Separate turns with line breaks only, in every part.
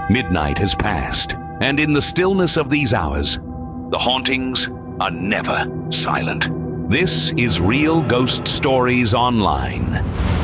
Midnight has passed, and in the stillness of these hours, the hauntings are never silent. This is Real Ghost Stories Online.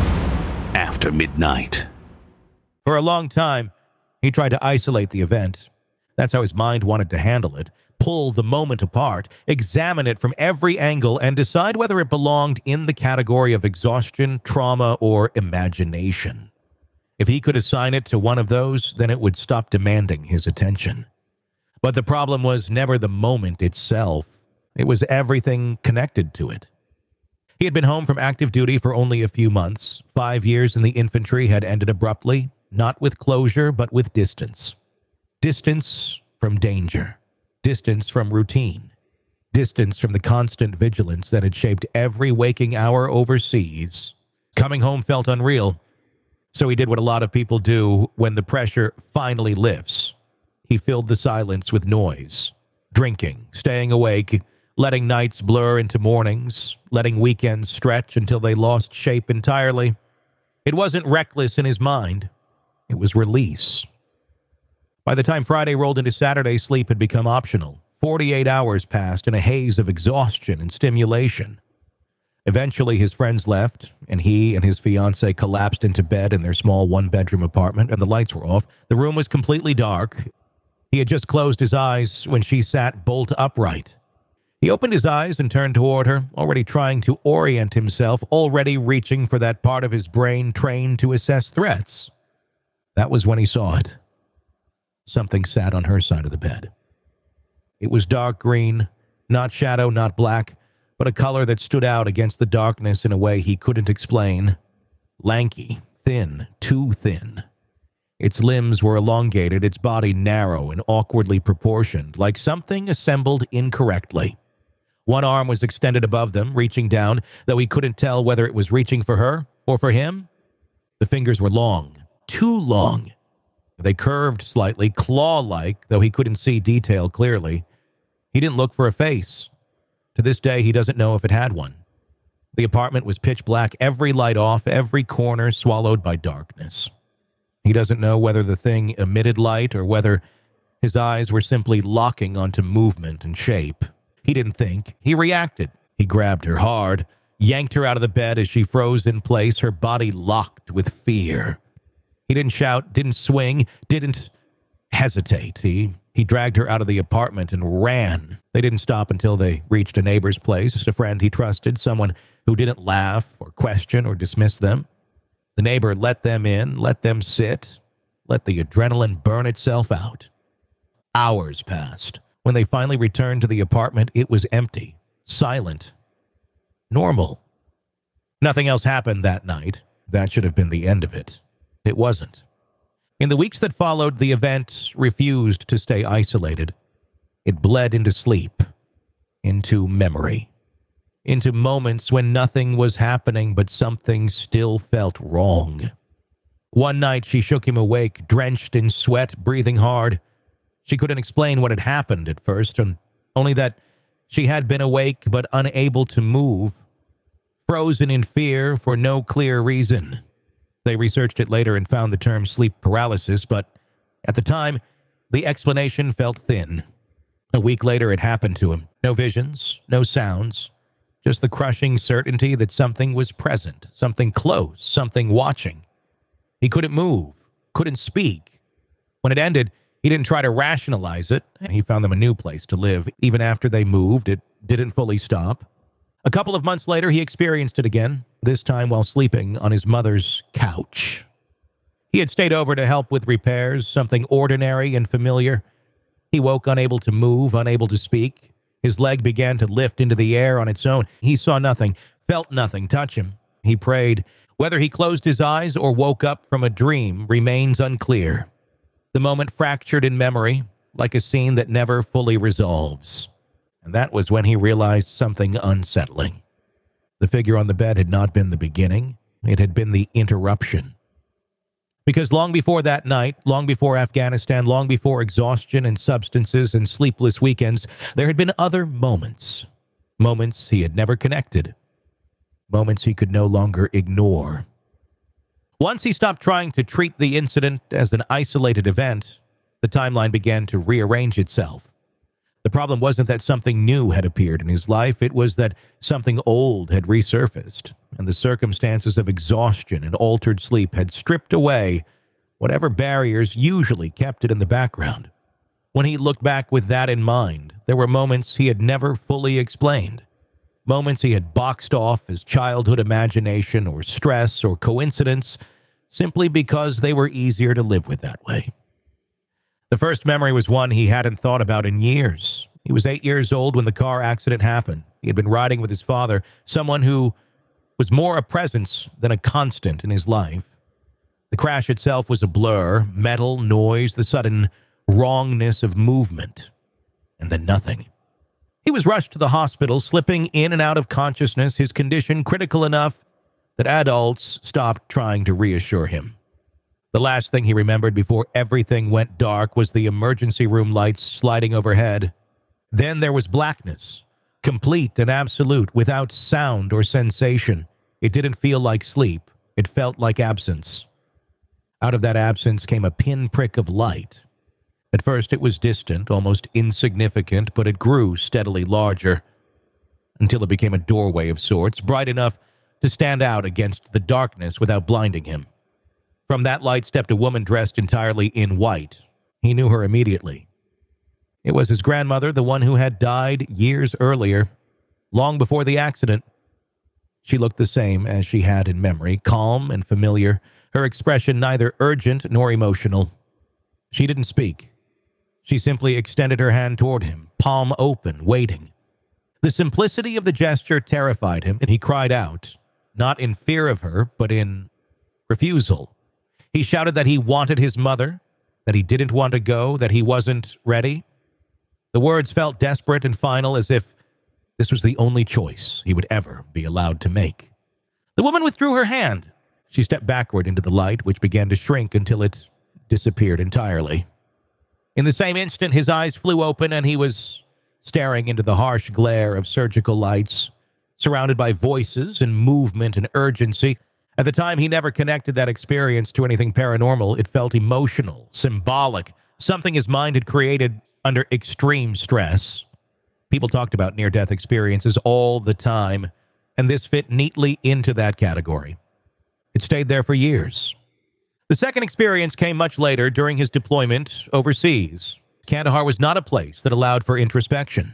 After Midnight.
For a long time, he tried to isolate the event. That's how his mind wanted to handle it. Pull the moment apart, examine it from every angle, and decide whether it belonged in the category of exhaustion, trauma, or imagination. If he could assign it to one of those, then it would stop demanding his attention. But the problem was never the moment itself. It was everything connected to it. He had been home from active duty for only a few months. 5 years in the infantry had ended abruptly, not with closure, but with distance. Distance from danger. Distance from routine. Distance from the constant vigilance that had shaped every waking hour overseas. Coming home felt unreal, so he did what a lot of people do when the pressure finally lifts. He filled the silence with noise, drinking, staying awake, letting nights blur into mornings, letting weekends stretch until they lost shape entirely. It wasn't reckless in his mind. It was release. By the time Friday rolled into Saturday, sleep had become optional. 48 hours passed in a haze of exhaustion and stimulation. Eventually, his friends left, and he and his fiancée collapsed into bed in their small one-bedroom apartment, and the lights were off. The room was completely dark. He had just closed his eyes when she sat bolt upright. He opened his eyes and turned toward her, already trying to orient himself, already reaching for that part of his brain trained to assess threats. That was when he saw it. Something sat on her side of the bed. It was dark green, not shadow, not black, but a color that stood out against the darkness in a way he couldn't explain. Lanky, thin, too thin. Its limbs were elongated, its body narrow and awkwardly proportioned, like something assembled incorrectly. One arm was extended above them, reaching down, though he couldn't tell whether it was reaching for her or for him. The fingers were long, too long. They curved slightly, claw-like, though he couldn't see detail clearly. He didn't look for a face. To this day, he doesn't know if it had one. The apartment was pitch black, every light off, every corner swallowed by darkness. He doesn't know whether the thing emitted light or whether his eyes were simply locking onto movement and shape. He didn't think. He reacted. He grabbed her hard, yanked her out of the bed as she froze in place, her body locked with fear. He didn't shout, didn't swing, didn't hesitate. He dragged her out of the apartment and ran. They didn't stop until they reached a neighbor's place, a friend he trusted, someone who didn't laugh or question or dismiss them. The neighbor let them in, let them sit, let the adrenaline burn itself out. Hours passed. When they finally returned to the apartment, it was empty, silent, normal. Nothing else happened that night. That should have been the end of it. It wasn't. In the weeks that followed, the event refused to stay isolated. It bled into sleep, into memory, into moments when nothing was happening but something still felt wrong. One night she shook him awake, drenched in sweat, breathing hard. She couldn't explain what had happened at first, and only that she had been awake but unable to move, frozen in fear for no clear reason. They researched it later and found the term sleep paralysis, but at the time, the explanation felt thin. A week later, it happened to him. No visions, no sounds, just the crushing certainty that something was present, something close, something watching. He couldn't move, couldn't speak. When it ended, he didn't try to rationalize it, and he found them a new place to live. Even after they moved, it didn't fully stop. A couple of months later, he experienced it again, this time while sleeping on his mother's couch. He had stayed over to help with repairs, something ordinary and familiar. He woke unable to move, unable to speak. His leg began to lift into the air on its own. He saw nothing, felt nothing touch him. He prayed. Whether he closed his eyes or woke up from a dream remains unclear. The moment fractured in memory, like a scene that never fully resolves. And that was when he realized something unsettling. The figure on the bed had not been the beginning. It had been the interruption. Because long before that night, long before Afghanistan, long before exhaustion and substances and sleepless weekends, there had been other moments. Moments he had never connected. Moments he could no longer ignore. Once he stopped trying to treat the incident as an isolated event, The timeline began to rearrange itself. The problem wasn't that something new had appeared in his life, it was that something old had resurfaced, and the circumstances of exhaustion and altered sleep had stripped away whatever barriers usually kept it in the background. When he looked back with that in mind, there were moments he had never fully explained, moments he had boxed off as childhood imagination or stress or coincidence simply because they were easier to live with that way. The first memory was one he hadn't thought about in years. He was 8 years old when the car accident happened. He had been riding with his father, someone who was more a presence than a constant in his life. The crash itself was a blur, metal, noise, the sudden wrongness of movement, and then nothing. He was rushed to the hospital, slipping in and out of consciousness, his condition critical enough that adults stopped trying to reassure him. The last thing he remembered before everything went dark was the emergency room lights sliding overhead. Then there was blackness, complete and absolute, without sound or sensation. It didn't feel like sleep. It felt like absence. Out of that absence came a pinprick of light. At first it was distant, almost insignificant, but it grew steadily larger until it became a doorway of sorts, bright enough to stand out against the darkness without blinding him. From that light stepped a woman dressed entirely in white. He knew her immediately. It was his grandmother, the one who had died years earlier, long before the accident. She looked the same as she had in memory, calm and familiar, her expression neither urgent nor emotional. She didn't speak. She simply extended her hand toward him, palm open, waiting. The simplicity of the gesture terrified him, and he cried out, not in fear of her, but in refusal. He shouted that he wanted his mother, that he didn't want to go, that he wasn't ready. The words felt desperate and final, as if this was the only choice he would ever be allowed to make. The woman withdrew her hand. She stepped backward into the light, which began to shrink until it disappeared entirely. In the same instant, his eyes flew open, and he was staring into the harsh glare of surgical lights, surrounded by voices and movement and urgency. At the time, he never connected that experience to anything paranormal. It felt emotional, symbolic, something his mind had created under extreme stress. People talked about near-death experiences all the time, and this fit neatly into that category. It stayed there for years. The second experience came much later during his deployment overseas. Kandahar was not a place that allowed for introspection.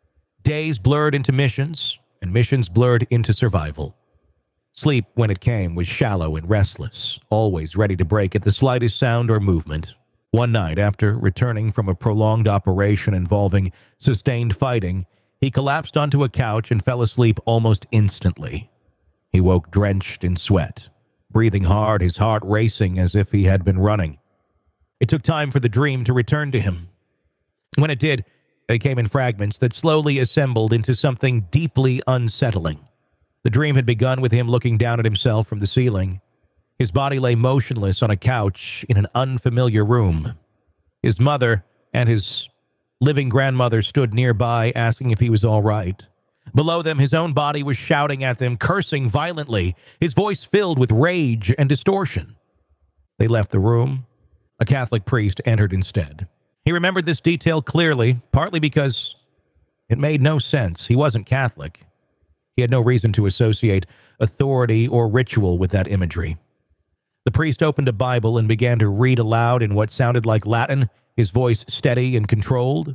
Days blurred into missions, and missions blurred into survival. Sleep, when it came, was shallow and restless, always ready to break at the slightest sound or movement. One night, after returning from a prolonged operation involving sustained fighting, he collapsed onto a couch and fell asleep almost instantly. He woke drenched in sweat, breathing hard, his heart racing as if he had been running. It took time for the dream to return to him. When it did, it came in fragments that slowly assembled into something deeply unsettling. The dream had begun with him looking down at himself from the ceiling. His body lay motionless on a couch in an unfamiliar room. His mother and his living grandmother stood nearby, asking if he was all right. Below them, his own body was shouting at them, cursing violently, his voice filled with rage and distortion. They left the room. A Catholic priest entered instead. He remembered this detail clearly, partly because it made no sense. He wasn't Catholic. He had no reason to associate authority or ritual with that imagery. The priest opened a Bible and began to read aloud in what sounded like Latin, his voice steady and controlled.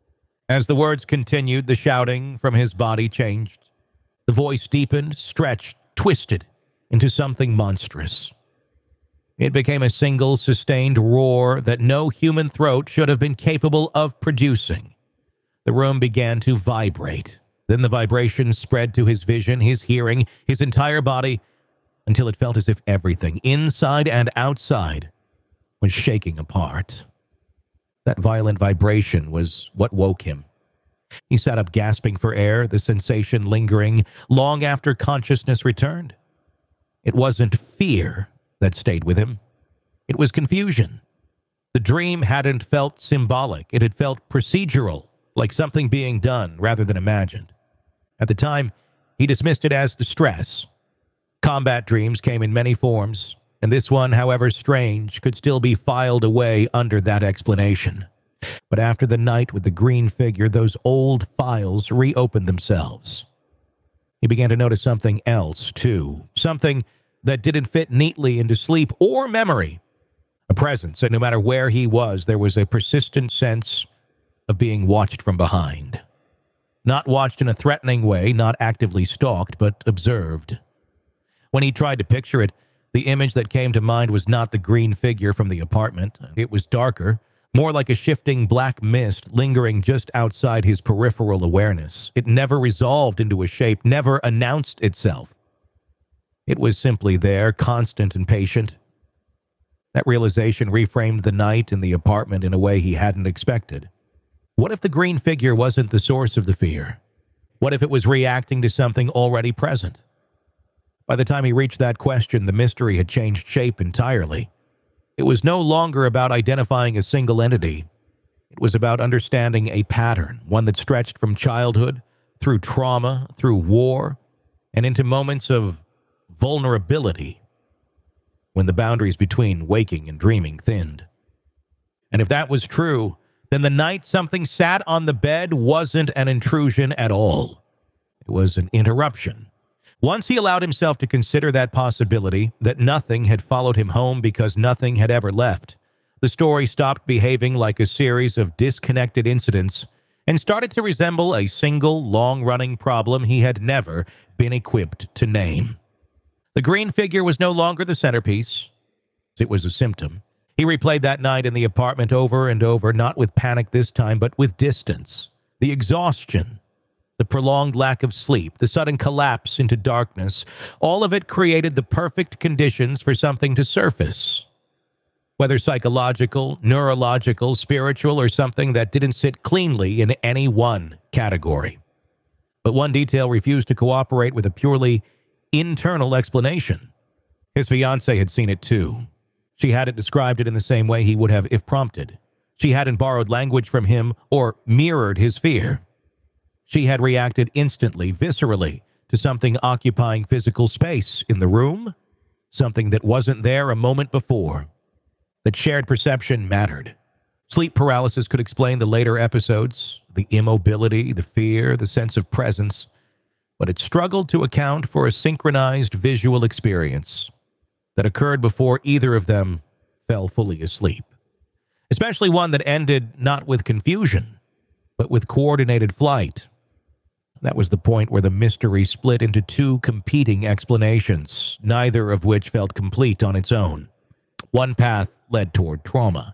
As the words continued, the shouting from his body changed. The voice deepened, stretched, twisted into something monstrous. It became a single, sustained roar that no human throat should have been capable of producing. The room began to vibrate. Then the vibration spread to his vision, his hearing, his entire body, until it felt as if everything, inside and outside, was shaking apart. That violent vibration was what woke him. He sat up gasping for air, the sensation lingering long after consciousness returned. It wasn't fear that stayed with him. It was confusion. The dream hadn't felt symbolic. It had felt procedural, like something being done rather than imagined. At the time, he dismissed it as distress. Combat dreams came in many forms. and this one, however strange, could still be filed away under that explanation. But after the night with the green figure, those old files reopened themselves. He began to notice something else, too. Something that didn't fit neatly into sleep or memory. A presence, and no matter where he was, there was a persistent sense of being watched from behind. Not watched in a threatening way, not actively stalked, but observed. When he tried to picture it, the image that came to mind was not the green figure from the apartment. It was darker, more like a shifting black mist lingering just outside his peripheral awareness. It never resolved into a shape, never announced itself. It was simply there, constant and patient. That realization reframed the night in the apartment in a way he hadn't expected. What if the green figure wasn't the source of the fear? What if it was reacting to something already present? By the time he reached that question, the mystery had changed shape entirely. It was no longer about identifying a single entity. It was about understanding a pattern, one that stretched from childhood, through trauma, through war, and into moments of vulnerability, when the boundaries between waking and dreaming thinned. And if that was true, then the night something sat on the bed wasn't an intrusion at all. It was an interruption. Once he allowed himself to consider that possibility, that nothing had followed him home because nothing had ever left, the story stopped behaving like a series of disconnected incidents and started to resemble a single, long-running problem he had never been equipped to name. The green figure was no longer the centerpiece. It was a symptom. He replayed that night in the apartment over and over, not with panic this time, but with distance. The exhaustion, the prolonged lack of sleep, the sudden collapse into darkness, all of it created the perfect conditions for something to surface. Whether psychological, neurological, spiritual, or something that didn't sit cleanly in any one category. But one detail refused to cooperate with a purely internal explanation. His fiancée had seen it too. She hadn't described it in the same way he would have if prompted. She hadn't borrowed language from him or mirrored his fear. She had reacted instantly, viscerally, to something occupying physical space in the room, something that wasn't there a moment before. That shared perception mattered. Sleep paralysis could explain the later episodes, the immobility, the fear, the sense of presence, but it struggled to account for a synchronized visual experience that occurred before either of them fell fully asleep. Especially one that ended not with confusion, but with coordinated flight. That was the point where the mystery split into two competing explanations, neither of which felt complete on its own. One path led toward trauma.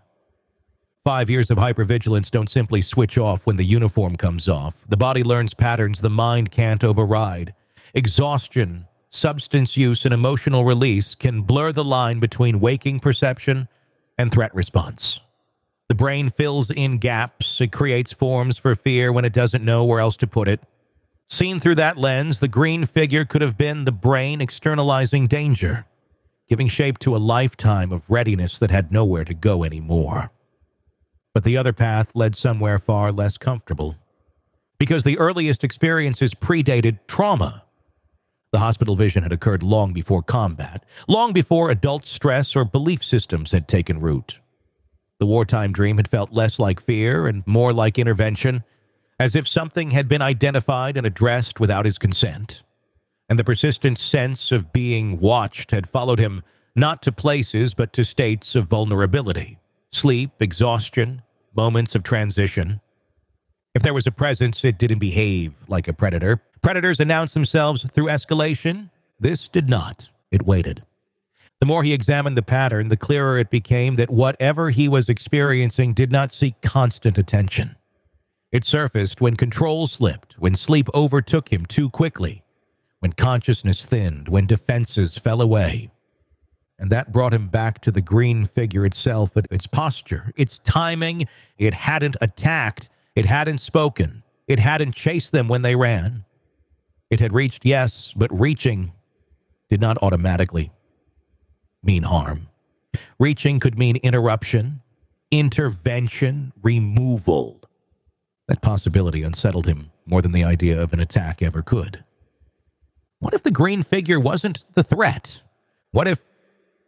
5 years of hypervigilance don't simply switch off when the uniform comes off. The body learns patterns the mind can't override. Exhaustion, substance use, and emotional release can blur the line between waking perception and threat response. The brain fills in gaps. It creates forms for fear when it doesn't know where else to put it. Seen through that lens, the green figure could have been the brain externalizing danger, giving shape to a lifetime of readiness that had nowhere to go anymore. But the other path led somewhere far less comfortable, because the earliest experiences predated trauma. The hospital vision had occurred long before combat, long before adult stress or belief systems had taken root. The wartime dream had felt less like fear and more like intervention, as if something had been identified and addressed without his consent. And the persistent sense of being watched had followed him not to places but to states of vulnerability, sleep, exhaustion, moments of transition. If there was a presence, it didn't behave like a predator. Predators announced themselves through escalation. This did not. It waited. The more he examined the pattern, the clearer it became that whatever he was experiencing did not seek constant attention. It surfaced when control slipped, when sleep overtook him too quickly, when consciousness thinned, when defenses fell away. And that brought him back to the green figure itself, its posture, its timing. It hadn't attacked. It hadn't spoken. It hadn't chased them when they ran. It had reached, yes, but reaching did not automatically mean harm. Reaching could mean interruption, intervention, removal. That possibility unsettled him more than the idea of an attack ever could. What if the green figure wasn't the threat? What if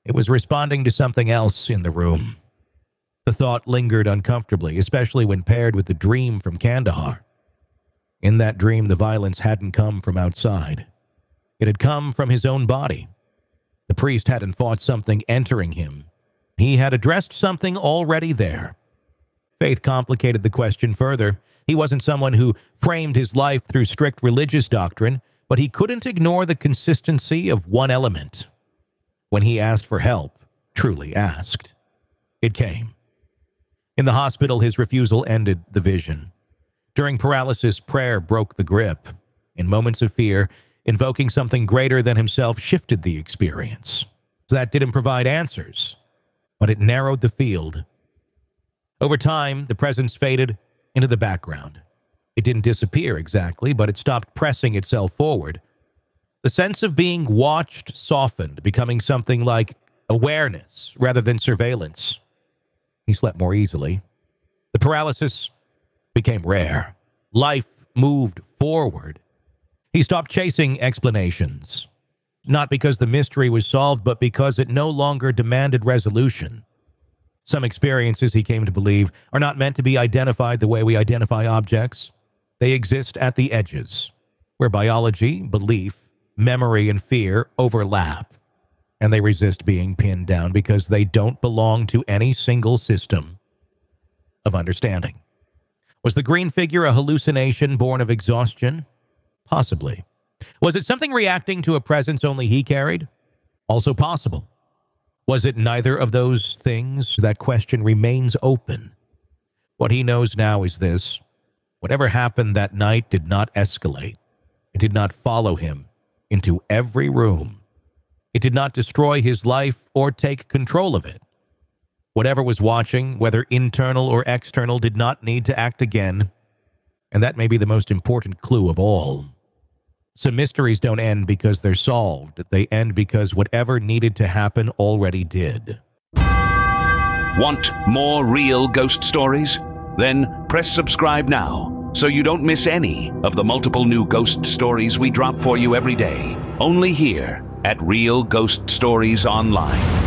It was responding to something else in the room. The thought lingered uncomfortably, especially when paired with the dream from Kandahar. In that dream, the violence hadn't come from outside. It had come from his own body. The priest hadn't fought something entering him. He had addressed something already there. Faith complicated the question further. He wasn't someone who framed his life through strict religious doctrine, but he couldn't ignore the consistency of one element. When he asked for help, truly asked, it came. In the hospital, his refusal ended the vision. During paralysis, prayer broke the grip. In moments of fear, invoking something greater than himself shifted the experience. That didn't provide answers, but it narrowed the field. Over time, the presence faded into the background. It didn't disappear exactly, but it stopped pressing itself forward. The sense of being watched softened, becoming something like awareness rather than surveillance. He slept more easily. The paralysis became rare. Life moved forward. He stopped chasing explanations, not because the mystery was solved, but because it no longer demanded resolution. Some experiences, he came to believe, are not meant to be identified the way we identify objects. They exist at the edges, where biology, belief, memory, and fear overlap, and they resist being pinned down because they don't belong to any single system of understanding. Was the green figure a hallucination born of exhaustion? Possibly. Was it something reacting to a presence only he carried? Also possible. Was it neither of those things? That question remains open. What he knows now is this. Whatever happened that night did not escalate. It did not follow him into every room. It did not destroy his life or take control of it. Whatever was watching, whether internal or external, did not need to act again. And that may be the most important clue of all. Some mysteries don't end because they're solved. They end because whatever needed to happen already did.
Want more real ghost stories? Then press subscribe now so you don't miss any of the multiple new ghost stories we drop for you every day. Only here at Real Ghost Stories Online.